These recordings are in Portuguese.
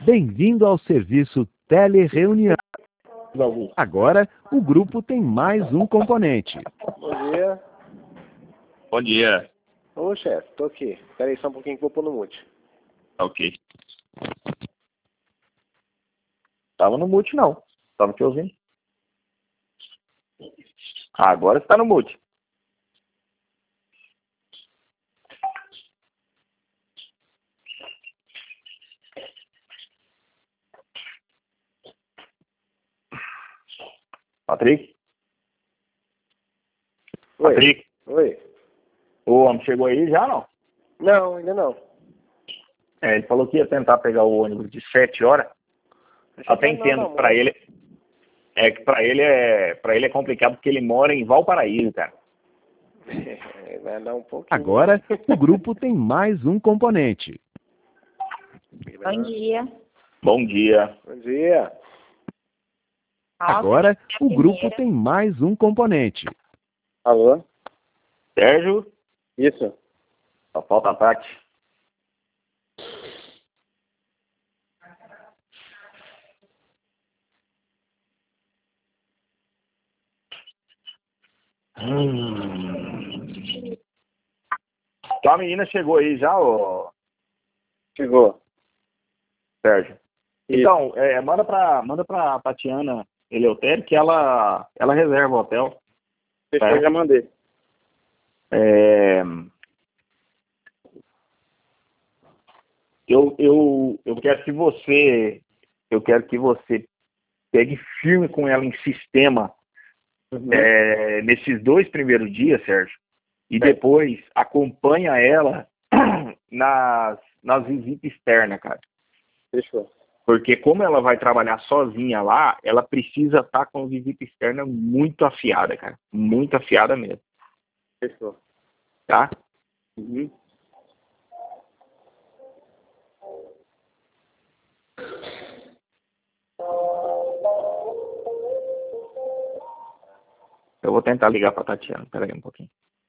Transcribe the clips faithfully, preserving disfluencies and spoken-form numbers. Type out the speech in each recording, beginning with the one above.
Bem-vindo ao serviço Telereunião. Agora, o grupo tem mais um componente. Bom dia. Bom dia. Ô, chefe, tô aqui. Espera aí só um pouquinho que vou pôr no mute. Ok. Tava no mute, não. Tava te ouvindo. Ah, agora você tá no mute. Patrick? Oi. Patrick? Oi. O homem chegou aí já, não? Não, ainda não. É, ele falou que ia tentar pegar o ônibus de sete horas. Até entendo que pra ele... É que pra ele é, pra ele é complicado porque ele mora em Valparaíso, cara. Vai dar um pouquinho. Agora, o grupo tem mais um componente. Bom dia. Bom dia. Bom dia. Agora, o grupo tem mais um componente. Alô? Sérgio? Isso. Só falta a Tati. Hum. Então a menina chegou aí já, ô Chegou. Sérgio? Isso. Então, é, manda pra, manda pra Tatiana Eleutério que ela, ela reserva o hotel. Fechou, Tá? já mandei. É, eu, eu, eu quero que você, eu quero que você pegue firme com ela em sistema Uhum. é, nesses dois primeiros dias, Sérgio, e É. depois acompanha ela nas, nas visitas externas, cara. Fechou. Porque como ela vai trabalhar sozinha lá, ela precisa estar com a visita externa muito afiada, cara. Muito afiada mesmo, Fechou. tá? Uhum. Eu vou tentar ligar pra Tatiana, peraí um pouquinho.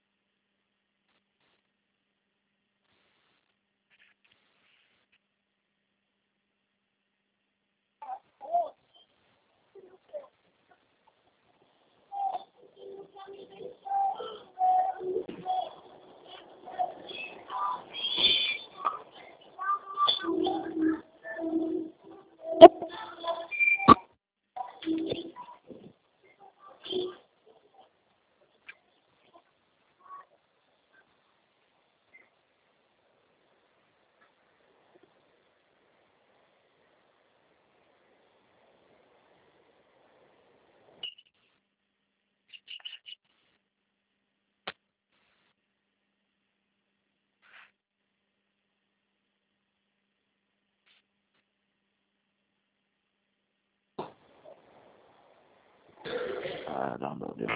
Caramba, Deus.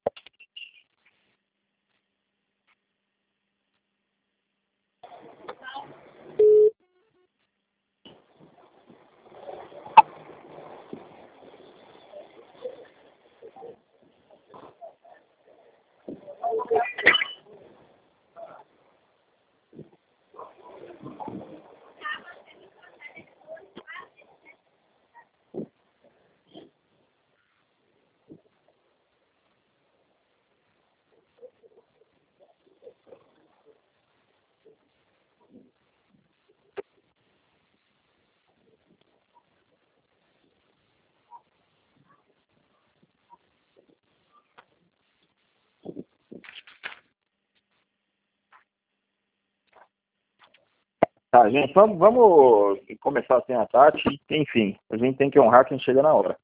Tá, gente, vamos, vamos começar sem a Tati. Enfim, a gente tem que honrar quem chega na hora.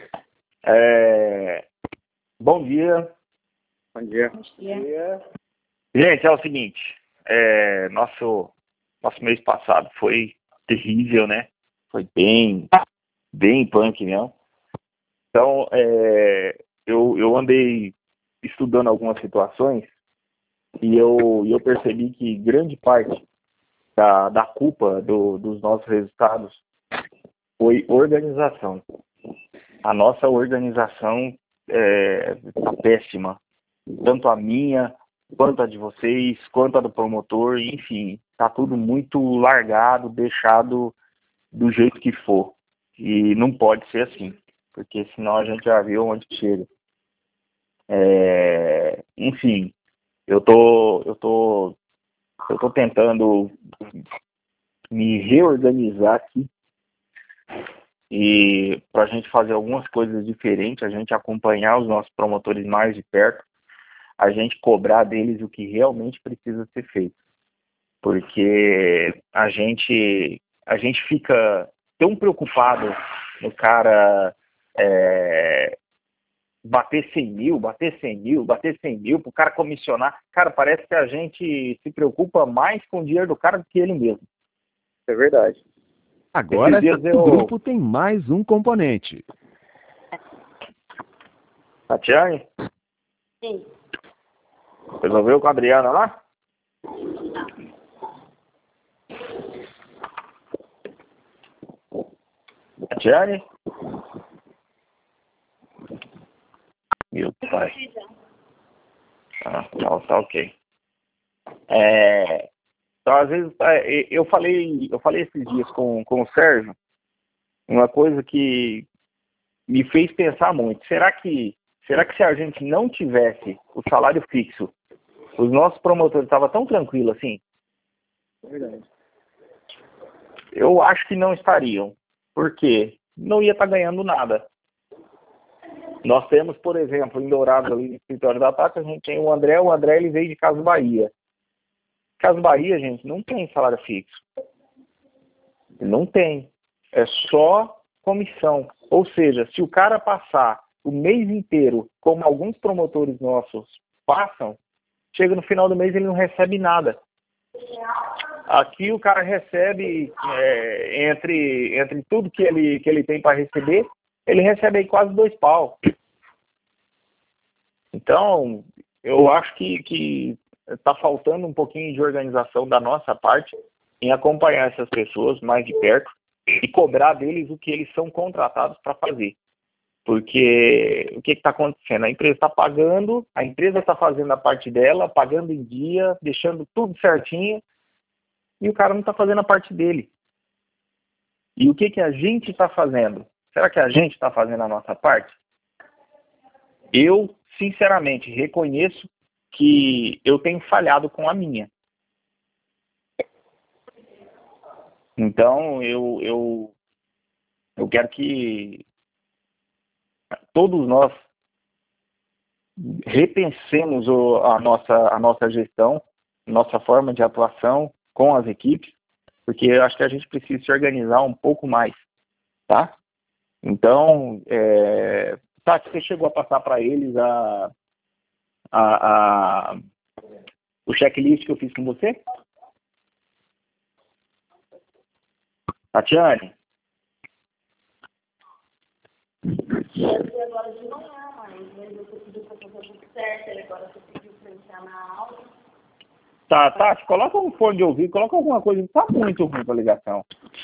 É... Bom dia. Bom dia. Bom dia. dia. Gente, é o seguinte. É... Nosso, nosso mês passado foi terrível, né? Foi bem, bem punk mesmo. Então, é... eu, eu andei estudando algumas situações e eu, eu percebi que grande parte Da, da culpa do, dos nossos resultados foi organização. A nossa organização está é, péssima. Tanto a minha, quanto a de vocês, quanto a do promotor, enfim, está tudo muito largado, deixado do jeito que for. E não pode ser assim, porque senão a gente já viu onde chega. É, enfim, eu tô, eu tô, eu tô tentando me reorganizar aqui e para a gente fazer algumas coisas diferentes, a gente acompanhar os nossos promotores mais de perto, a gente cobrar deles o que realmente precisa ser feito, porque a gente, a gente fica tão preocupado no cara é, bater cem mil, bater cem mil, bater cem mil, pro cara comissionar. Cara, parece que a gente se preocupa mais com o dinheiro do cara do que ele mesmo. É verdade. Agora, Esses dias o eu- grupo tem mais um componente. Tatiane, Sim. resolveu com a Adriana lá? Tatiane? Meu pai. Ah, tá, tá ok. É, então, às vezes, é, eu falei, eu falei esses dias com, com o Sérgio, uma coisa que me fez pensar muito. Será que, será que se a gente não tivesse o salário fixo, os nossos promotores estavam tão tranquilos assim? É verdade. Eu acho que não estariam. Por quê? Não ia estar ganhando nada. Nós temos, por exemplo, em Dourados, ali no escritório da Tata, a gente tem o André. O André, ele veio de Casas Bahia. Casas Bahia, gente, não tem salário fixo. Não tem. É só comissão. Ou seja, se o cara passar o mês inteiro, como alguns promotores nossos passam, chega no final do mês e ele não recebe nada. Aqui o cara recebe, é, entre, entre tudo que ele, que ele tem para receber, ele recebe aí quase dois pau. Então, eu acho que, que tá faltando um pouquinho de organização da nossa parte em acompanhar essas pessoas mais de perto e cobrar deles o que eles são contratados para fazer. Porque o que está acontecendo? A empresa está pagando, a empresa está fazendo a parte dela, pagando em dia, deixando tudo certinho, e o cara não está fazendo a parte dele. E o que, que a gente está fazendo? Será que a gente está fazendo a nossa parte? Eu, sinceramente, reconheço que eu tenho falhado com a minha. Então, eu, eu, eu quero que todos nós repensemos o, a, nossa, a nossa gestão, nossa forma de atuação com as equipes, porque eu acho que a gente precisa se organizar um pouco mais, tá? Então, é, Tati, você chegou a passar para eles a, a, a, o checklist que eu fiz com você? Tatiane? Eu sei agora de manhã, mas né, você pediu para fazer tudo certo, e agora você pediu para entrar na aula. Tá, Tati, coloca um fone de ouvido, coloca alguma coisa, tá muito ruim a ligação.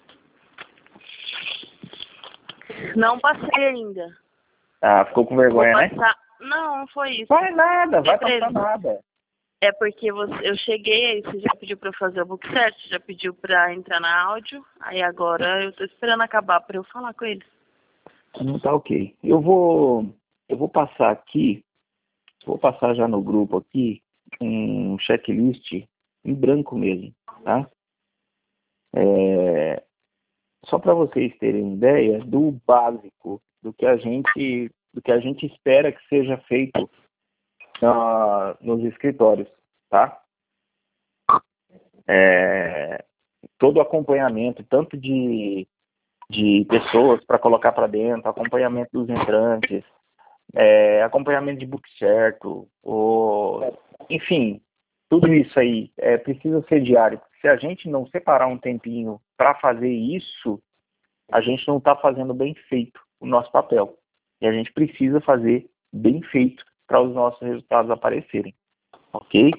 Não passei ainda. Ah, ficou com vergonha, Vou né? passar... Não, não foi isso. Vai nada, vai Beleza. passar nada. É porque você... eu cheguei, aí você já pediu pra eu fazer o book set, já pediu pra entrar na áudio, aí agora eu tô esperando acabar pra eu falar com eles. Não tá ok. Eu vou, eu vou passar aqui, vou passar já no grupo aqui, um checklist em branco mesmo, tá? É, só para vocês terem ideia do básico, do que a gente, do que a gente espera que seja feito na, nos escritórios, tá? É, todo o acompanhamento, tanto de, de pessoas para colocar para dentro, acompanhamento dos entrantes, é, acompanhamento de book certo, o, enfim, tudo isso aí é, precisa ser diário. Se a gente não separar um tempinho para fazer isso, a gente não está fazendo bem feito o nosso papel. E a gente precisa fazer bem feito para os nossos resultados aparecerem. Ok?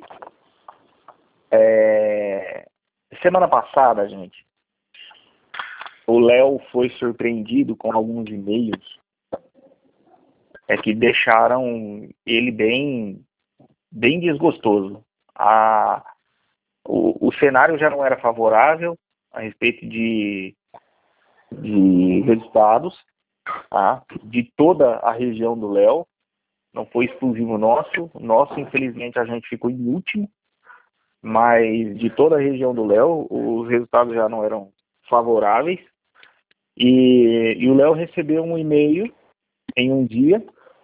É, semana passada, gente, o Léo foi surpreendido com alguns e-mails é, que deixaram ele bem, bem desgostoso. A, o, o cenário já não era favorável a respeito de, de resultados, tá? De toda a região do Léo. Não foi exclusivo nosso. Nosso, infelizmente, a gente ficou em último. Mas de toda a região do Léo, os resultados já não eram favoráveis. E, e o Léo recebeu um e-mail em um dia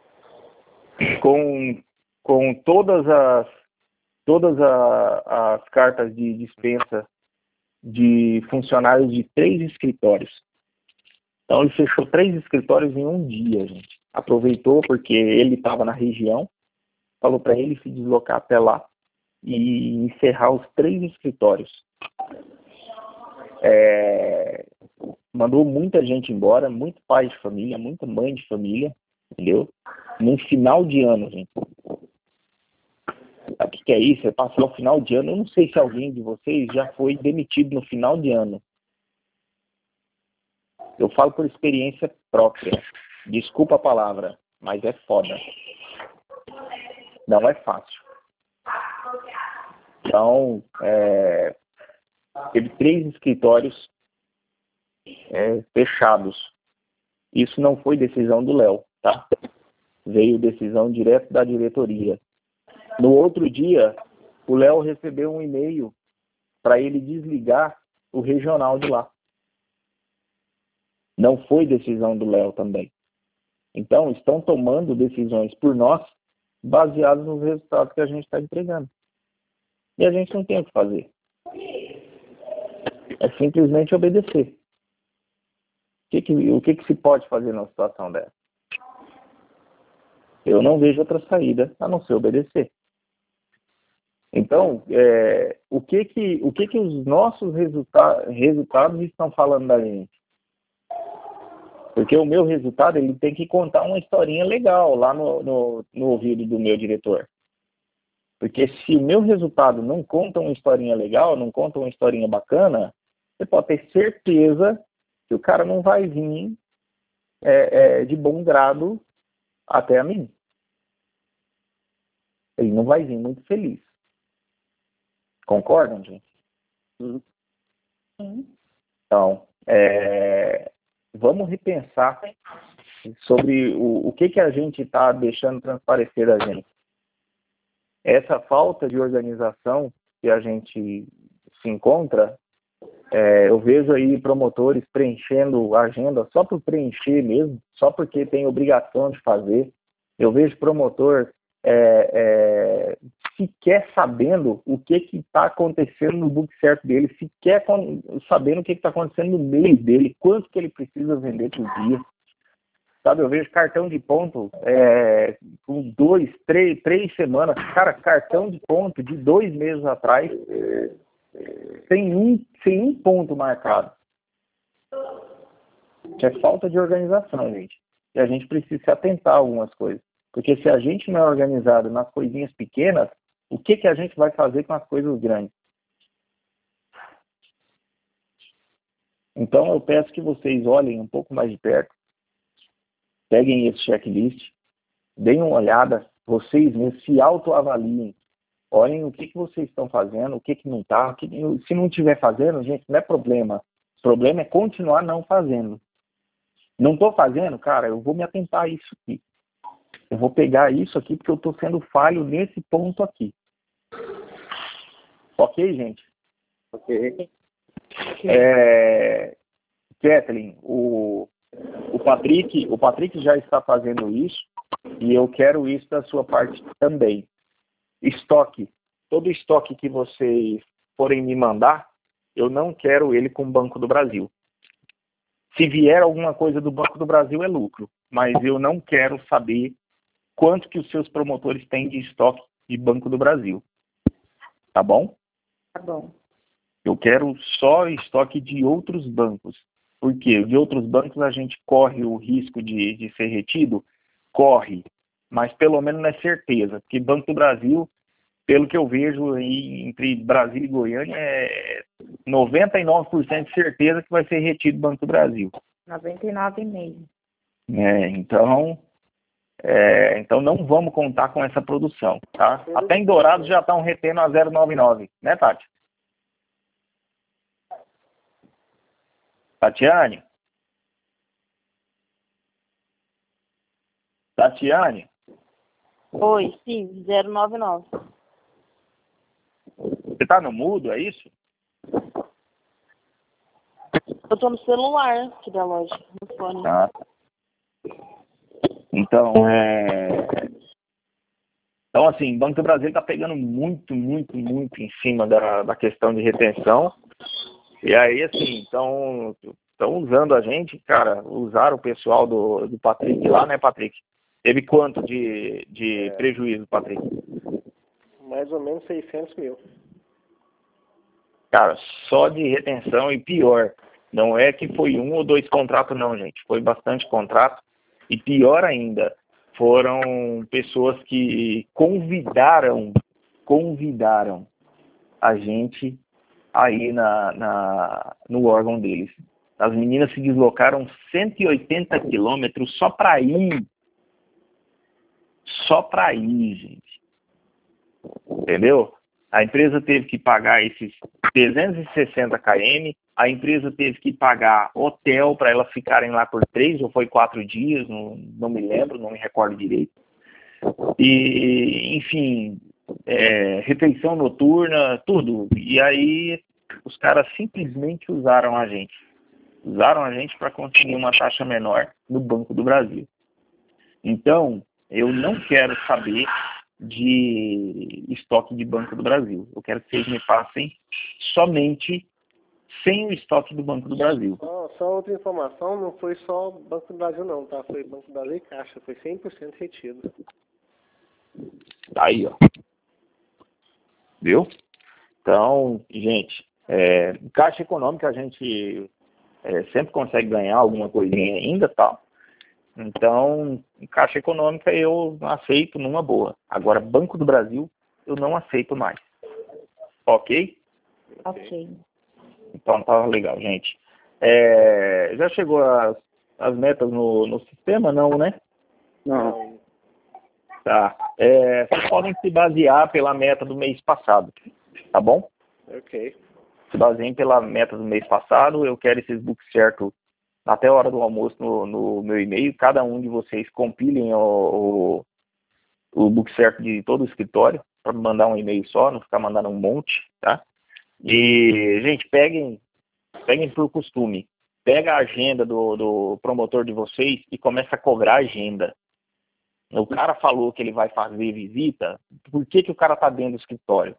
com, com todas as todas a, as cartas de dispensa de funcionários de três escritórios. Então ele fechou três escritórios em um dia, gente. Aproveitou porque ele estava na região, falou para ele se deslocar até lá e encerrar os três escritórios. É, mandou muita gente embora, muito pai de família, muita mãe de família, entendeu? No final de ano, gente. O que, que é isso? É passar o final de ano. Eu não sei se alguém de vocês já foi demitido no final de ano. Eu falo por experiência própria. Desculpa a palavra, mas é foda. Não é fácil. Então, é, teve três escritórios é, fechados. Isso não foi decisão do Léo, tá? Veio decisão direto da diretoria. No outro dia, o Léo recebeu um e-mail para ele desligar o regional de lá. Não foi decisão do Léo também. Então, estão tomando decisões por nós baseadas nos resultados que a gente está entregando. E a gente não tem o que fazer. É simplesmente obedecer. O que, que, o que, que se pode fazer numa situação dessa? Eu não vejo outra saída a não ser obedecer. Então, é, o, que, que, o que, que os nossos resulta- resultados estão falando da gente? Porque o meu resultado ele tem que contar uma historinha legal lá no, no, no ouvido do meu diretor. Porque se o meu resultado não conta uma historinha legal, não conta uma historinha bacana, você pode ter certeza que o cara não vai vir é, é, de bom grado até a mim. Ele não vai vir muito feliz. Concordam, gente? Sim. Então, é, vamos repensar sobre o, o que, que a gente está deixando transparecer da gente. Essa falta de organização que a gente se encontra, é, eu vejo aí promotores preenchendo a agenda só por preencher mesmo, só porque tem obrigação de fazer. Eu vejo promotor é, é, sequer sabendo o que está acontecendo no book certo dele, sequer con- sabendo o que está acontecendo no meio dele, quanto que ele precisa vender por dia. Sabe, eu vejo cartão de ponto é, com dois, três, três semanas. Cara, cartão de ponto de dois meses atrás, sem um, sem um ponto marcado. Isso é falta de organização, gente. E a gente precisa se atentar a algumas coisas. Porque se a gente não é organizado nas coisinhas pequenas, o que, que a gente vai fazer com as coisas grandes? Então eu peço que vocês olhem um pouco mais de perto, peguem esse checklist, deem uma olhada, vocês mesmos se autoavaliem, olhem o que, que vocês estão fazendo, o que, que não está. Se não estiver fazendo, gente, não é problema. O problema é continuar não fazendo. Não estou fazendo, cara, eu vou me atentar a isso aqui. Eu vou pegar isso aqui porque eu estou sendo falho nesse ponto aqui. Ok, gente? Ok. É... Kathleen, o... o Patrick, o Patrick já está fazendo isso e eu quero isso da sua parte também. Estoque. Todo estoque que vocês forem me mandar, eu não quero ele com o Banco do Brasil. Se vier alguma coisa do Banco do Brasil é lucro, mas eu não quero saber quanto que os seus promotores têm de estoque de Banco do Brasil. Tá bom? Tá bom. Eu quero só estoque de outros bancos. Por quê? De outros bancos a gente corre o risco de, de ser retido? Corre. Mas pelo menos não é certeza. Porque Banco do Brasil, pelo que eu vejo aí entre Brasília e Goiânia, é noventa e nove por cento de certeza que vai ser retido Banco do Brasil. noventa e nove vírgula cinco. É, então, é, então não vamos contar com essa produção, tá? Até em Dourados já estão retendo a zero vírgula noventa e nove, né, Tati? Tatiane? Tatiane? Oi, sim, zero nove nove. Você tá no mudo, é isso? Eu tô no celular aqui da loja, no fone. Ah. Então, é... Então, assim, o Banco do Brasil está pegando muito, muito, muito em cima da, da questão de retenção. E aí, assim, estão usando a gente, cara, usaram o pessoal do, do Patrick lá, né, Patrick? Teve quanto de, de É. prejuízo, Patrick? Mais ou menos seiscentos mil. Cara, só de retenção e pior. Não é que foi um ou dois contratos, não, gente. Foi bastante contrato. E pior ainda, foram pessoas que convidaram, convidaram a gente aí na, na, no órgão deles. As meninas se deslocaram cento e oitenta quilômetros só para ir. Só para ir, gente. Entendeu? A empresa teve que pagar esses trezentos e sessenta quilômetros, a empresa teve que pagar hotel para elas ficarem lá por três ou foi quatro dias, não, não me lembro, não me recordo direito. E, enfim, é, refeição noturna, tudo. E aí os caras simplesmente usaram a gente. Usaram a gente para conseguir uma taxa menor no Banco do Brasil. Então, eu não quero saber de estoque de Banco do Brasil. Eu quero que vocês me passem somente sem o estoque do Banco do Brasil. Só, só outra informação, não foi só Banco do Brasil não, tá? Foi Banco do Brasil e Caixa, foi cem por cento retido. Aí, ó. Viu? Então, gente, é, Caixa Econômica a gente é, sempre consegue ganhar alguma coisinha ainda, tá? Então, Caixa Econômica eu aceito numa boa. Agora, Banco do Brasil, eu não aceito mais. Ok? Ok. Então, tá legal, gente. É, já chegou as, as metas no, no sistema? Não, né? Não. Tá. É, vocês podem se basear pela meta do mês passado, tá bom? Ok. Se baseiem pela meta do mês passado. Eu quero esses books certos até a hora do almoço no, no meu e-mail. Cada um de vocês compilem o, o, o book certo de todo o escritório para me mandar um e-mail só, não ficar mandando um monte, tá? E, gente, peguem, peguem por costume. Pega a agenda do, do promotor de vocês e começa a cobrar a agenda. O cara falou que ele vai fazer visita, por que, que o cara tá dentro do escritório?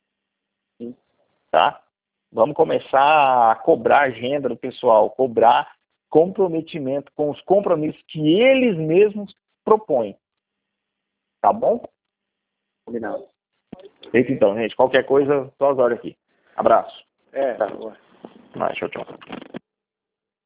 Tá? Vamos começar a cobrar a agenda do pessoal, cobrar comprometimento com os compromissos que eles mesmos propõem. Tá bom? Combinado. Feito então, gente. Qualquer coisa, só as horas aqui. Abraço. É, Tá. boa. Mas, tchau, tchau.